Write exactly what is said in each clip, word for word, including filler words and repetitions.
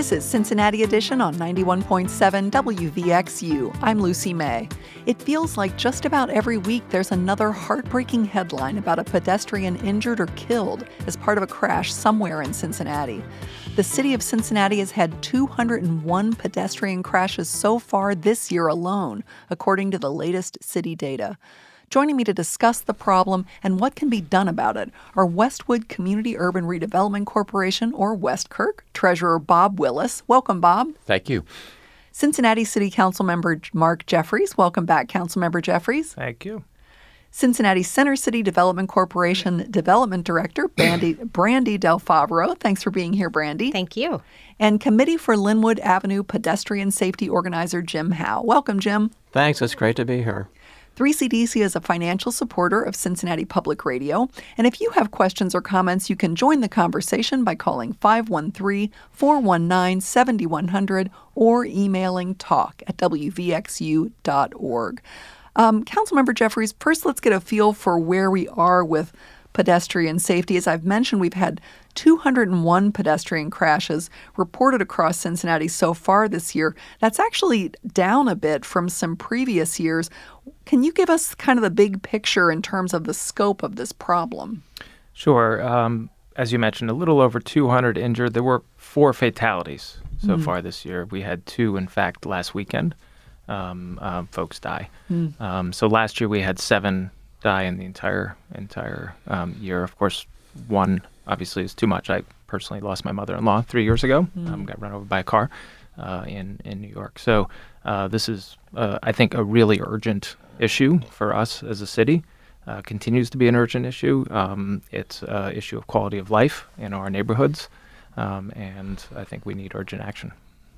This is Cincinnati Edition on ninety-one point seven W V X U. I'm Lucy May. It feels like just about every week there's another heartbreaking headline about a pedestrian injured or killed as part of a crash somewhere in Cincinnati. The city of Cincinnati has had two hundred one pedestrian crashes so far this year alone, according to the latest city data. Joining me to discuss the problem and what can be done about it are Westwood Community Urban Redevelopment Corporation, or Westkirk, Treasurer Bob Willis. Welcome, Bob. Thank you. Cincinnati City Council Member Mark Jeffries. Welcome back, Councilmember Jeffries. Thank you. Cincinnati Center City Development Corporation Development Director Brandy, Brandy Del Favaro. Thanks for being here, Brandy. Thank you. And Committee for Linwood Avenue Pedestrian Safety Organizer Jim Howe. Welcome, Jim. Thanks. It's great to be here. three C D C is a financial supporter of Cincinnati Public Radio. And if you have questions or comments, you can join the conversation by calling five one three, four one nine, seven one zero zero or emailing talk at w v x u dot org. Um, Councilmember Jeffries, first let's get a feel for where we are with pedestrian safety. As I've mentioned, we've had two hundred one pedestrian crashes reported across Cincinnati so far this year. That's actually down a bit from some previous years. Can you give us kind of the big picture in terms of the scope of this problem? Sure. Um, as you mentioned, a little over two hundred injured. There were four fatalities so mm. far this year. We had two, in fact, last weekend. Um, uh, folks die. Mm. Um, so last year we had seven die in the entire entire um, year. Of course, one obviously is too much. I personally lost my mother-in-law three years ago. Mm. Um, got run over by a car uh, in in New York. So uh, this is, uh, I think, a really urgent issue for us as a city. Uh, continues to be an urgent issue. Um, it's an issue of quality of life in our neighborhoods, um, and I think we need urgent action.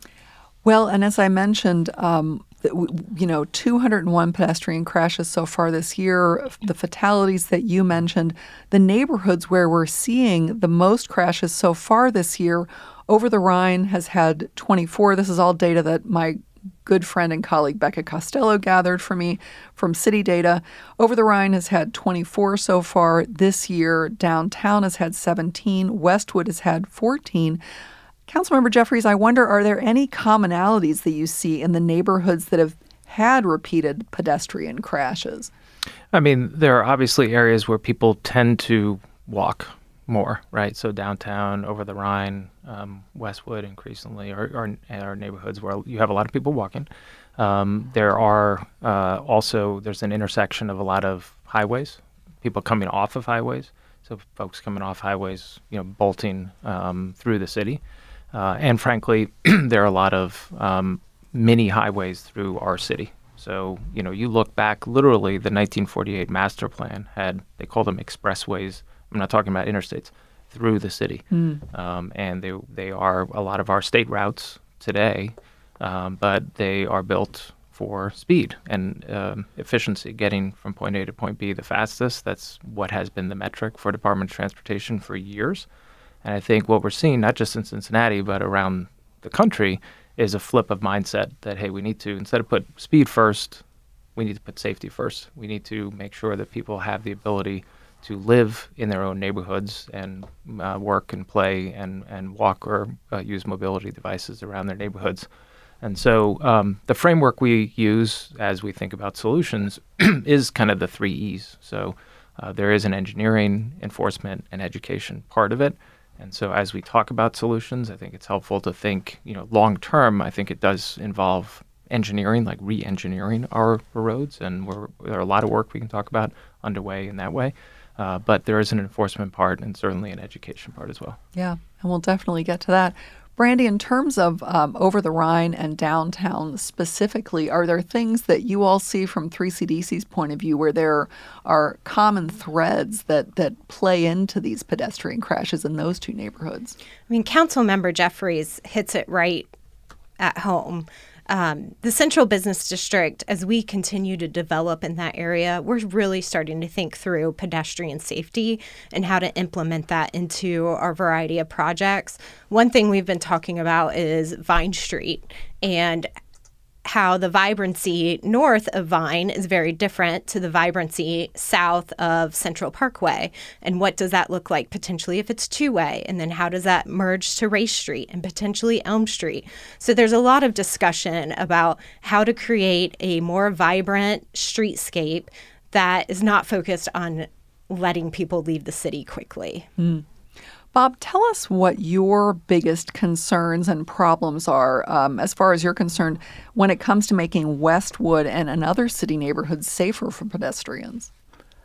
Well, and as I mentioned, um, you know, two hundred one pedestrian crashes so far this year, the fatalities that you mentioned, the neighborhoods where we're seeing the most crashes so far this year, Over the Rhine has had twenty-four. This is all data that my good friend and colleague Becca Costello gathered for me from City Data. Over the Rhine has had twenty-four so far this year. Downtown has had seventeen. Westwood has had fourteen. Councilmember Jeffries, I wonder, are there any commonalities that you see in the neighborhoods that have had repeated pedestrian crashes? I mean, there are obviously areas where people tend to walk more, right? So downtown, Over the Rhine, um, Westwood increasingly are, are, are neighborhoods where you have a lot of people walking. Um, there are uh, also, there's an intersection of a lot of highways, people coming off of highways. So folks coming off highways, you know, bolting um, through the city. Uh, and frankly, there are a lot of um, mini highways through our city. So, you know, you look back, literally the nineteen forty-eight master plan had, they called them expressways. I'm not talking about interstates, through the city. Mm. Um, and they they are a lot of our state routes today, um, but they are built for speed and um, efficiency, getting from point A to point B the fastest. That's what has been the metric for Department of Transportation for years. And I think what we're seeing, not just in Cincinnati, but around the country, is a flip of mindset that, hey, we need to, instead of put speed first, we need to put safety first. We need to make sure that people have the ability to live in their own neighborhoods and uh, work and play and, and walk or uh, use mobility devices around their neighborhoods. And so um, the framework we use as we think about solutions is kind of the three E's. So uh, there is an engineering, enforcement, and education part of it. And so as we talk about solutions, I think it's helpful to think, you know, long term, I think it does involve engineering, like re-engineering our roads. And we're, there are a lot of work we can talk about underway in that way. Uh, but there is an enforcement part and certainly an education part as well. Yeah, and we'll definitely get to that. Brandy, in terms of um, Over the Rhine and downtown specifically, are there things that you all see from three C D C's point of view where there are common threads that, that play into these pedestrian crashes in those two neighborhoods? I mean, Councilmember Jeffries hits it right at home. Um, the Central Business District, as we continue to develop in that area, we're really starting to think through pedestrian safety and how to implement that into our variety of projects. One thing we've been talking about is Vine Street and how the vibrancy north of Vine is very different to the vibrancy south of Central Parkway. And what does that look like potentially if it's two-way? And then how does that merge to Race Street and potentially Elm Street? So there's a lot of discussion about how to create a more vibrant streetscape that is not focused on letting people leave the city quickly. Mm. Bob, tell us what your biggest concerns and problems are, um, as far as you're concerned, when it comes to making Westwood and, and other city neighborhoods safer for pedestrians.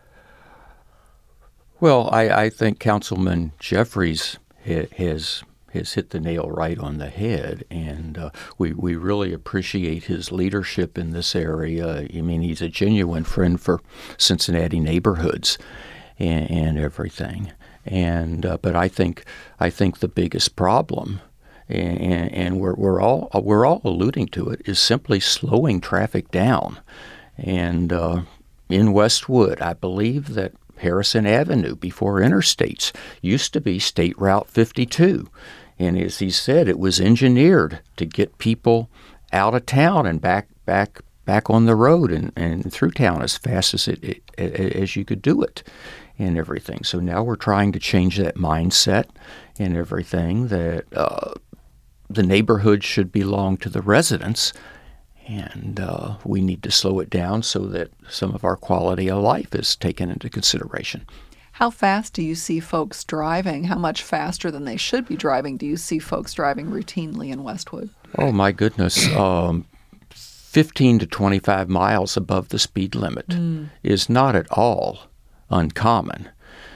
Well, I, I think Councilman Jeffries ha- has has hit the nail right on the head, and uh, we, we really appreciate his leadership in this area. I mean, he's a genuine friend for Cincinnati neighborhoods and, and everything. And uh, but I think I think the biggest problem, and, and we're we're all we're all alluding to it, is simply slowing traffic down. And uh, in Westwood, I believe that Harrison Avenue before interstates used to be State Route fifty-two, and as he said, it was engineered to get people out of town and back back back on the road and, and through town as fast as it, it as you could do it. And everything. So now we're trying to change that mindset and everything, that uh, the neighborhood should belong to the residents, and uh, we need to slow it down so that some of our quality of life is taken into consideration. How fast do you see folks driving? How much faster than they should be driving do you see folks driving routinely in Westwood? Oh, my goodness. Um, fifteen to twenty-five miles above the speed limit mm. is not at all uncommon.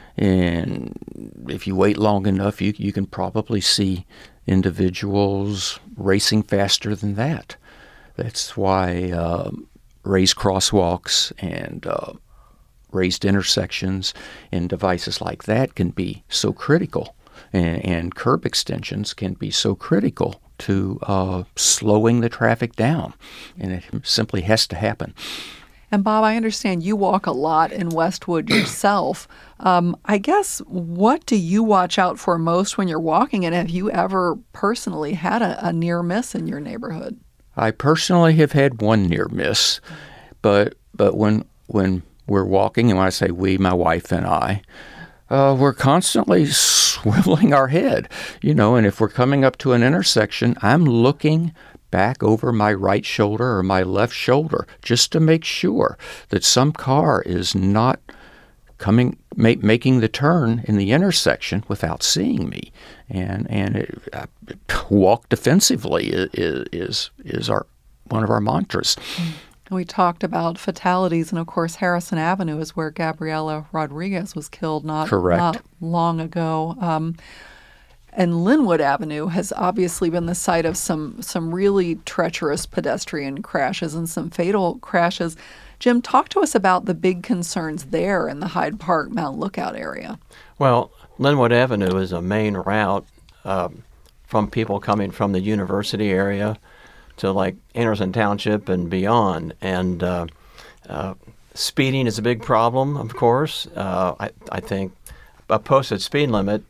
And if you wait long enough, you you can probably see individuals racing faster than that. That's why uh, raised crosswalks and uh, raised intersections and devices like that can be so critical, and, and curb extensions can be so critical to uh, slowing the traffic down. And it simply has to happen. And Bob, I understand you walk a lot in Westwood yourself. Um, I guess, what do you watch out for most when you're walking? And have you ever personally had a, a near miss in your neighborhood? I personally have had one near miss, but but when when we're walking, and when I say we, my wife and I, uh, we're constantly swiveling our head, you know. And if we're coming up to an intersection, I'm looking back over my right shoulder or my left shoulder just to make sure that some car is not coming, ma- making the turn in the intersection without seeing me. And and it, uh, walk defensively is is is our one of our mantras. We talked about fatalities, and of course, Harrison Avenue is where Gabriela Rodriguez was killed not Correct. not long ago. Um, And Linwood Avenue has obviously been the site of some some really treacherous pedestrian crashes and some fatal crashes. Jim, talk to us about the big concerns there in the Hyde Park, Mount Lookout area. Well, Linwood Avenue is a main route um, from people coming from the university area to like Anderson Township and beyond. And uh, uh, speeding is a big problem, of course. Uh, I, I think a posted speed limit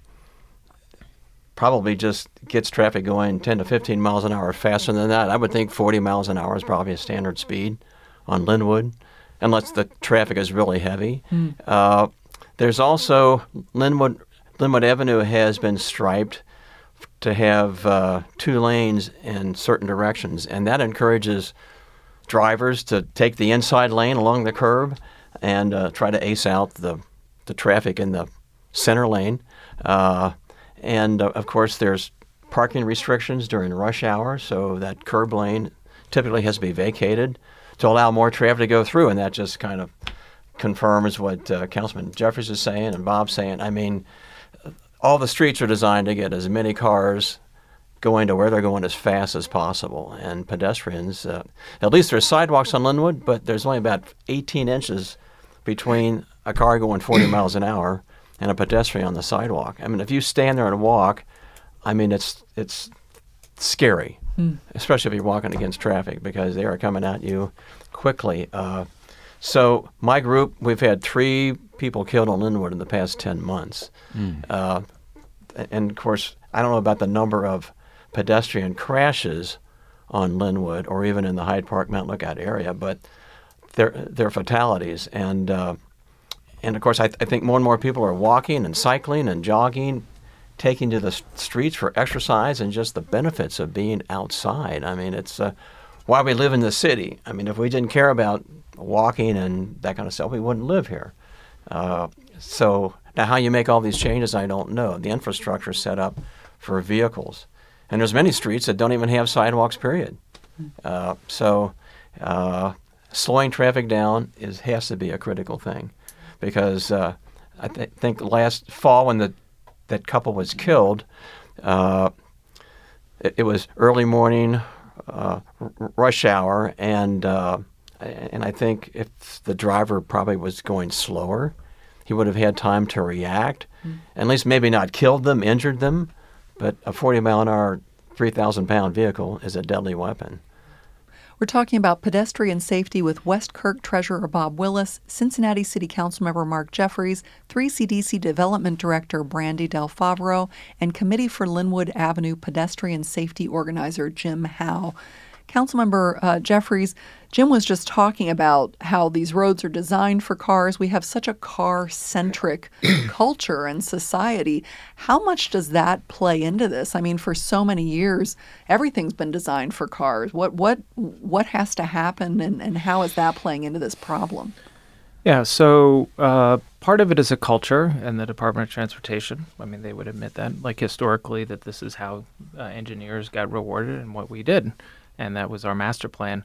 probably just gets traffic going ten to fifteen miles an hour faster than that. I would think forty miles an hour is probably a standard speed on Linwood, unless the traffic is really heavy. Mm. Uh, there's also Linwood Linwood Avenue has been striped to have uh, two lanes in certain directions, and that encourages drivers to take the inside lane along the curb and uh, try to ace out the the traffic in the center lane. Uh, And, uh, of course, there's parking restrictions during rush hour, so that curb lane typically has to be vacated to allow more traffic to go through, and that just kind of confirms what uh, Councilman Jeffries is saying and Bob's saying. I mean, all the streets are designed to get as many cars going to where they're going as fast as possible, and pedestrians, uh, at least there's sidewalks on Linwood, but there's only about eighteen inches between a car going forty miles an hour and a pedestrian on the sidewalk. I mean, if you stand there and walk, I mean, it's it's scary, mm. especially if you're walking against traffic, because they are coming at you quickly. Uh, so my group, we've had three people killed on Linwood in the past ten months. Mm. Uh, and, of course, I don't know about the number of pedestrian crashes on Linwood or even in the Hyde Park Mount Lookout area, but they're they're fatalities. And uh, and of course, I, th- I think more and more people are walking and cycling and jogging, taking to the s- streets for exercise and just the benefits of being outside. I mean, it's uh, why we live in the city. I mean, if we didn't care about walking and that kind of stuff, we wouldn't live here. Uh, so now how you make all these changes, I don't know. The infrastructure is set up for vehicles. And there's many streets that don't even have sidewalks, period. Uh, so uh, slowing traffic down is has to be a critical thing. Because uh, I th- think last fall when the that couple was killed, uh, it, it was early morning, uh, r- rush hour, and uh, and I think if the driver probably was going slower, he would have had time to react, mm. at least maybe not killed them, injured them, but a forty mile an hour, three thousand pound vehicle is a deadly weapon. We're talking about pedestrian safety with West Kirk Treasurer Bob Willis, Cincinnati City Councilmember Mark Jeffries, three C D C Development Director Brandy Del Favaro, and Committee for Linwood Avenue Pedestrian Safety Organizer Jim Howe. Councilmember uh, Jeffries, Jim was just talking about how these roads are designed for cars. We have such a car-centric culture and society. How much does that play into this? I mean, for so many years, everything's been designed for cars. What what what has to happen, and, and how is that playing into this problem? Yeah, so uh, part of it is a culture and the Department of Transportation. I mean, they would admit that, like historically, that this is how uh, engineers got rewarded and what we did. And that was our master plan.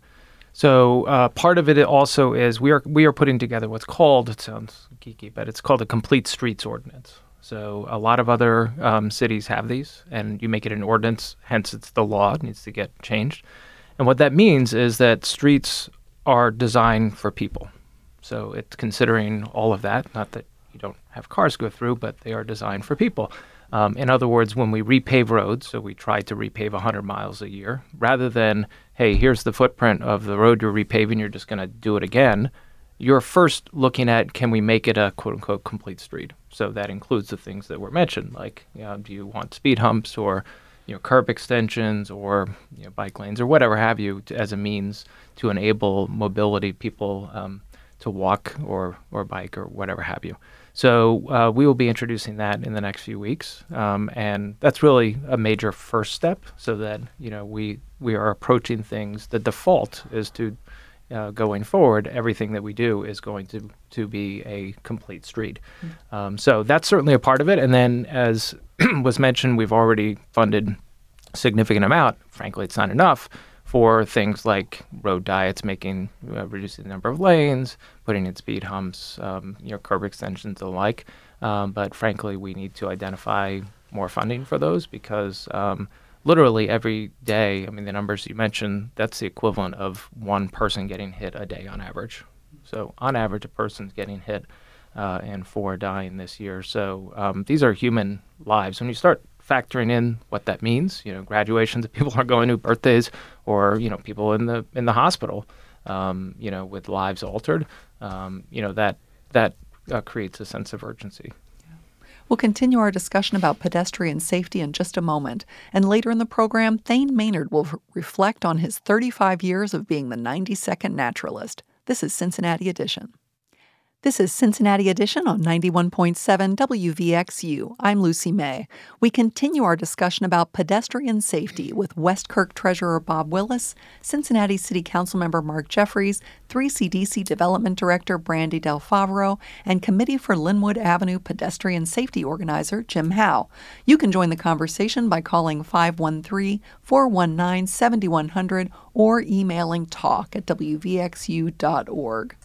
So uh, part of it also is we are we are putting together what's called, it sounds geeky, but it's called a complete streets ordinance. So a lot of other um, cities have these, and you make it an ordinance, hence it's the law, it needs to get changed. And what that means is that streets are designed for people. So it's considering all of that, not that you don't have cars go through, but they are designed for people. Um, in other words, when we repave roads, so we try to repave one hundred miles a year, rather than, hey, here's the footprint of the road you're repaving, you're just going to do it again, you're first looking at, can we make it a quote-unquote complete street? So that includes the things that were mentioned, like, you know, do you want speed humps or, you know, curb extensions or, you know, bike lanes or whatever have you to, as a means to enable mobility, people um, to walk or, or bike or whatever have you. So uh, we will be introducing that in the next few weeks, um, and that's really a major first step. So that you know we we are approaching things. The default is to uh, going forward, everything that we do is going to to be a complete street. Mm-hmm. Um, so that's certainly a part of it. And then, as was mentioned, we've already funded a significant amount. Frankly, it's not enough for things like road diets, making uh, reducing the number of lanes, putting in speed humps, um, you know, curb extensions, and the like. Um, but frankly, we need to identify more funding for those because um, literally every day, I mean, the numbers you mentioned, that's the equivalent of one person getting hit a day on average. So on average, a person's getting hit uh, and four dying this year. So um, these are human lives. When you start factoring in what that means, you know, graduations that people are going to, birthdays, or, you know, people in the in the hospital, um, you know, with lives altered, um, you know, that that uh, creates a sense of urgency. We'll continue our discussion about pedestrian safety in just a moment. And later in the program, Thane Maynard will re- reflect on his thirty-five years of being the ninety-second naturalist. This is Cincinnati Edition. This is Cincinnati Edition on ninety-one point seven W V X U. I'm Lucy May. We continue our discussion about pedestrian safety with West Kirk Treasurer Bob Willis, Cincinnati City Councilmember Mark Jeffries, three C D C Development Director Brandy Del Favaro, and Committee for Linwood Avenue Pedestrian Safety Organizer Jim Howe. You can join the conversation by calling five one three, four one nine, seven one zero zero or emailing talk at w v x u dot org.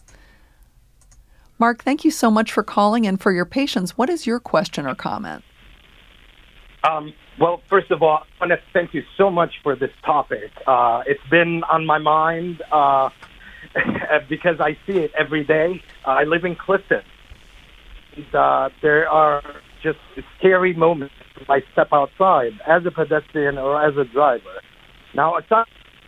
Mark, thank you so much for calling and for your patience. What is your question or comment? Um, well, first of all, I want to thank you so much for this topic. Uh, it's been on my mind uh, because I see it every day. Uh, I live in Clifton. And, uh, there are just scary moments if I step outside as a pedestrian or as a driver. Now, aside,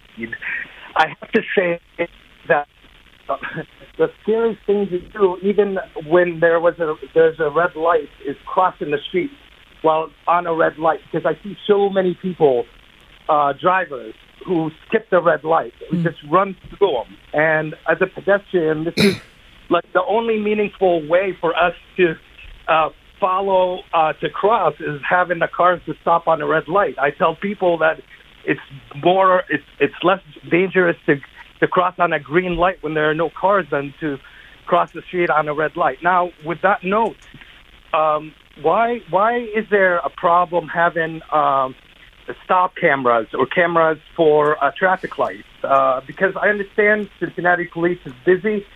I have to say that Uh, the scariest thing to do, even when there was a there's a red light, is crossing the street while on a red light. Because I see so many people, uh, drivers, who skip the red light. We Mm. just run through them. And as a pedestrian, this is like the only meaningful way for us to uh, follow uh, to cross is having the cars to stop on a red light. I tell people that it's more, it's it's less dangerous to to cross on a green light when there are no cars than to cross the street on a red light. Now, with that note, um, why why is there a problem having um, stop cameras or cameras for uh, traffic lights? Uh, because I understand Cincinnati Police is busy.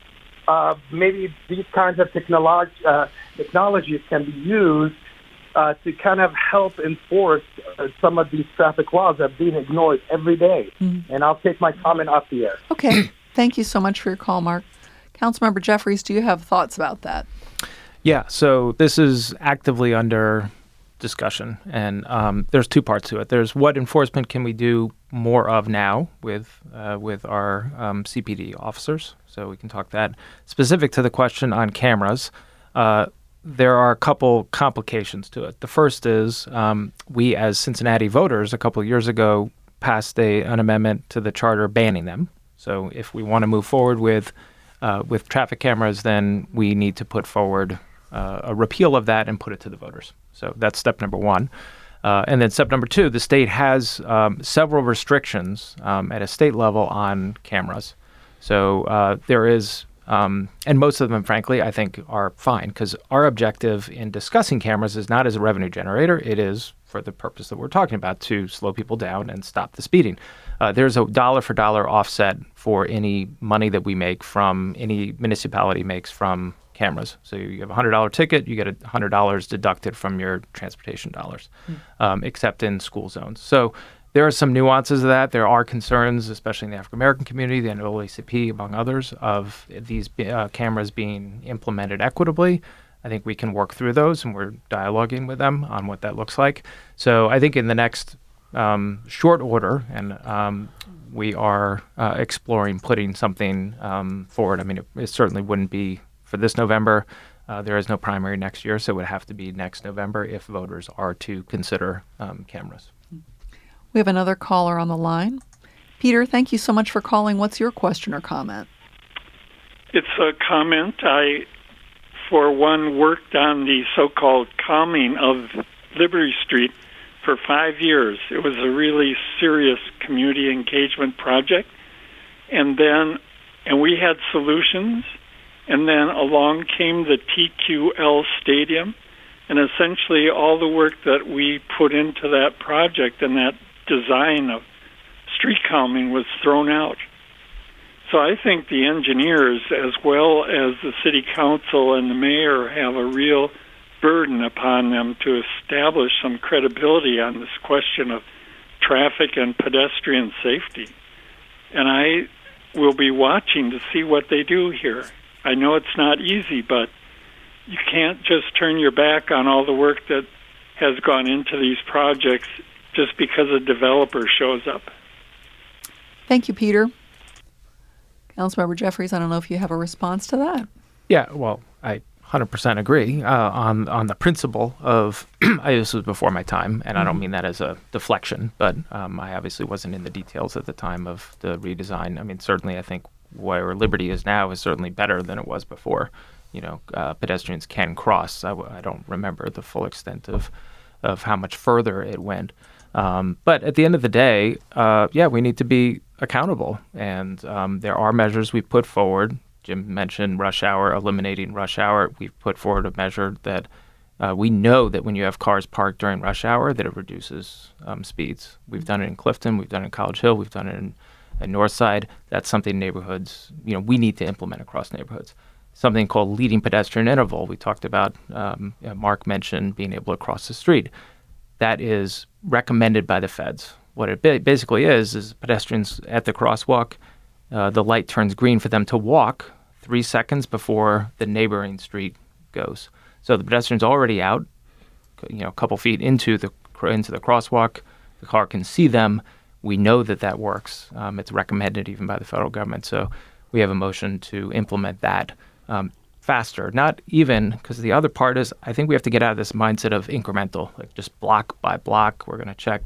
Uh, maybe these kinds of technolog- uh, technologies can be used uh, to kind of help enforce uh, some of these traffic laws that are being ignored every day. Mm-hmm. And I'll take my comment off the air. Okay. Thank you so much for your call, Mark. Councilmember Jeffries, do you have thoughts about that? Yeah, so this is actively under discussion, and um, there's two parts to it. There's what enforcement can we do more of now with uh, with our um, C P D officers, so we can talk that. Specific to the question on cameras, uh, there are a couple complications to it. The first is um, we as Cincinnati voters a couple of years ago passed a, an amendment to the charter banning them. So if we want to move forward with uh, with traffic cameras, then we need to put forward uh, a repeal of that and put it to the voters. So that's step number one. Uh, and then step number two, the state has um, several restrictions um, at a state level on cameras. So uh, there is, um, and most of them, frankly, I think are fine, because our objective in discussing cameras is not as a revenue generator. It is for the purpose that we're talking about, to slow people down and stop the speeding. Uh, there's a dollar for dollar offset for any money that we make from, any municipality makes from cameras. So you have a one hundred dollars ticket, you get one hundred dollars deducted from your transportation dollars, mm. um, except in school zones. So there are some nuances of that. There are concerns, especially in the African American community, the N double A C P, among others, of these uh, cameras being implemented equitably. I think we can work through those, and we're dialoguing with them on what that looks like. So I think in the next um, short order, and um, we are uh, exploring putting something um, forward. I mean, it, it certainly wouldn't be for this November. Uh, there is no primary next year, so it would have to be next November if voters are to consider um, cameras. We have another caller on the line. Peter, thank you so much for calling. What's your question or comment? It's a comment. I, for one, worked on the so-called calming of Liberty Street for five years. It was a really serious community engagement project. And then, and we had solutions. And then along came the T Q L Stadium, and essentially all the work that we put into that project and that design of street calming was thrown out. So I think the engineers, as well as the city council and the mayor, have a real burden upon them to establish some credibility on this question of traffic and pedestrian safety. And I will be watching to see what they do here. I know it's not easy, but you can't just turn your back on all the work that has gone into these projects just because a developer shows up. Thank you, Peter. Councilmember Jeffries, I don't know if you have a response to that. Yeah, well, I one hundred percent agree uh, on on the principle of, I, this was before my time, and mm-hmm. I don't mean that as a deflection, but um, I obviously wasn't in the details at the time of the redesign. I mean, certainly I think where Liberty is now is certainly better than it was before. You know, uh, pedestrians can cross. I, w- I don't remember the full extent of of how much further it went. Um, but at the end of the day, uh, yeah, we need to be accountable. And um, there are measures we put forward. Jim mentioned rush hour, eliminating rush hour. We've put forward a measure that uh, we know that when you have cars parked during rush hour, that it reduces um, speeds. We've done it in Clifton. We've done it in College Hill. We've done it in and Northside. That's something neighborhoods, you know, we need to implement across neighborhoods. Something called leading pedestrian interval. We talked about, um, you know, Mark mentioned being able to cross the street. That is recommended by the feds. What it ba- basically is, is pedestrians at the crosswalk, uh, the light turns green for them to walk three seconds before the neighboring street goes. So the pedestrian's already out, you know, a couple feet into the into the crosswalk. The car can see them. We know that that works. Um, it's recommended even by the federal government. So we have a motion to implement that um, faster. Not even, because the other part is, I think we have to get out of this mindset of incremental, like just block by block. We're going to check,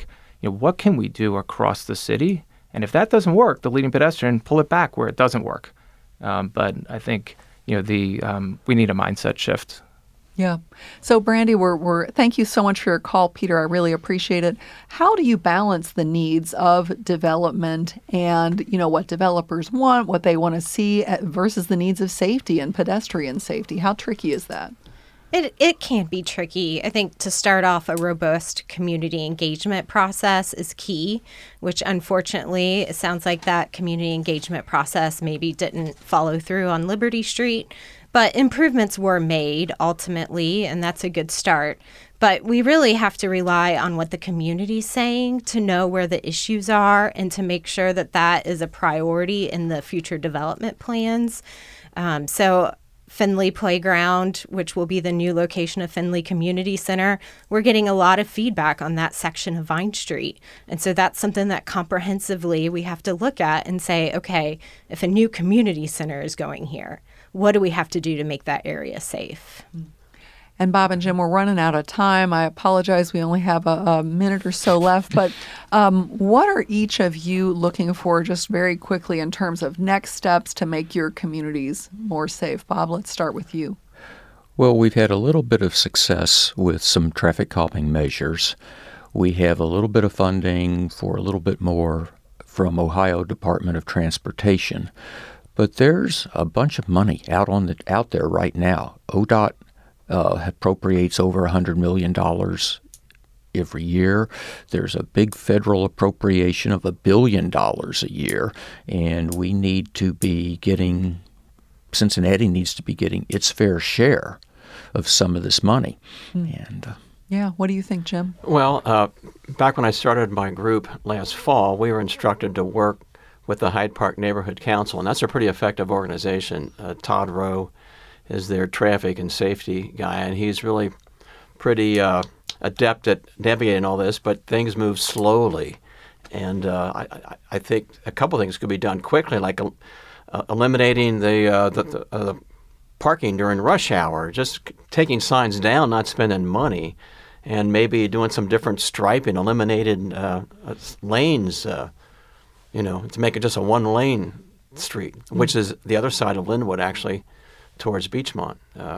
you know, what can we do across the city? And if that doesn't work, the leading pedestrian, pull it back where it doesn't work. Um, but I think, you know, the um, we need a mindset shift. Yeah. So, Brandy, we're, we're thank you so much for your call, Peter. I really appreciate it. How do you balance the needs of development and, you know, what developers want, what they want to see versus the needs of safety and pedestrian safety? How tricky is that? It it can be tricky. I think to start off, a robust community engagement process is key, which unfortunately, it sounds like that community engagement process maybe didn't follow through on Liberty Street. But improvements were made ultimately, and that's a good start. But we really have to rely on what the community's saying to know where the issues are and to make sure that that is a priority in the future development plans. Um, so Finley Playground, which will be the new location of Finley Community Center, we're getting a lot of feedback on that section of Vine Street. And so that's something that comprehensively we have to look at and say, okay, if a new community center is going here, what do we have to do to make that area safe? And Bob and Jim, we're running out of time. I apologize. We only have a, a minute or so left. But um, what are each of you looking for just very quickly in terms of next steps to make your communities more safe? Bob, let's start with you. Well, we've had a little bit of success with some traffic calming measures. We have a little bit of funding for a little bit more from Ohio Department of Transportation. But there's a bunch of money out on the out there right now. O D O T uh, appropriates over one hundred million dollars every year. There's a big federal appropriation of a billion dollars a year, and we need to be getting, Cincinnati needs to be getting its fair share of some of this money. Mm. And uh, yeah, what do you think, Jim? Well, uh, back when I started my group last fall, we were instructed to work with the Hyde Park Neighborhood Council, and that's a pretty effective organization. Uh, Todd Rowe is their traffic and safety guy, and he's really pretty uh, adept at navigating all this, but things move slowly. And uh, I, I think a couple things could be done quickly, like uh, eliminating the, uh, the, the, uh, the parking during rush hour, just taking signs down, not spending money, and maybe doing some different striping, eliminated uh, lanes, uh, you know, to make it just a one-lane street, which is the other side of Linwood, actually, towards Beachmont. Uh,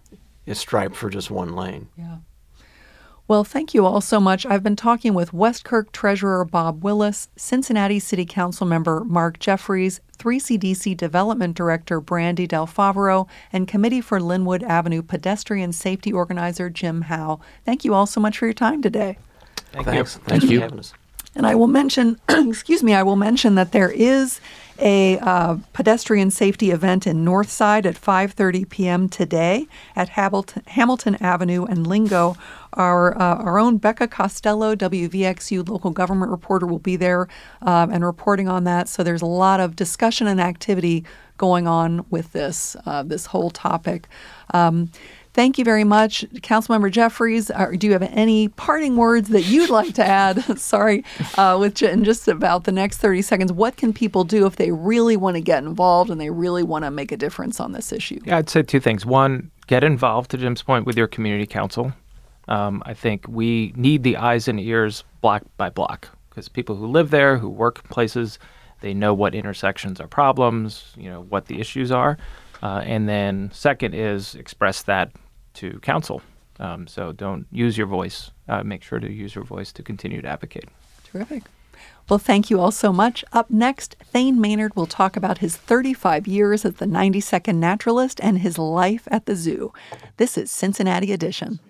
is striped for just one lane. Yeah. Well, thank you all so much. I've been talking with Westkirk Treasurer Bob Willis, Cincinnati City Council Member Mark Jeffries, three C D C Development Director Brandy Del Favaro, and Committee for Linwood Avenue Pedestrian Safety Organizer Jim Howe. Thank you all so much for your time today. Thank Thanks. you. Thanks Thank you. for having us. And I will mention, excuse me, I will mention that there is a uh, pedestrian safety event in Northside at five thirty p.m. today at Hamilton, Hamilton Avenue and Lingo. Our uh, our own Becca Costello, W V X U local government reporter, will be there um, and reporting on that. So there's a lot of discussion and activity going on with this uh, this whole topic. Um, Thank you very much. Councilmember Jeffries, uh, do you have any parting words that you'd like to add? Sorry, uh, with in just about the next thirty seconds. What can people do if they really want to get involved and they really want to make a difference on this issue? Yeah, I'd say two things. One, get involved, to Jim's point, with your community council. Um, I think we need the eyes and ears block by block, because people who live there, who work places, they know what intersections are problems, you know, what the issues are. Uh, and then second is express that to council. Um, so don't use your voice. Uh, make sure to use your voice to continue to advocate. Terrific. Well, thank you all so much. Up next, Thane Maynard will talk about his thirty-five years as the ninety-second Naturalist and his life at the zoo. This is Cincinnati Edition.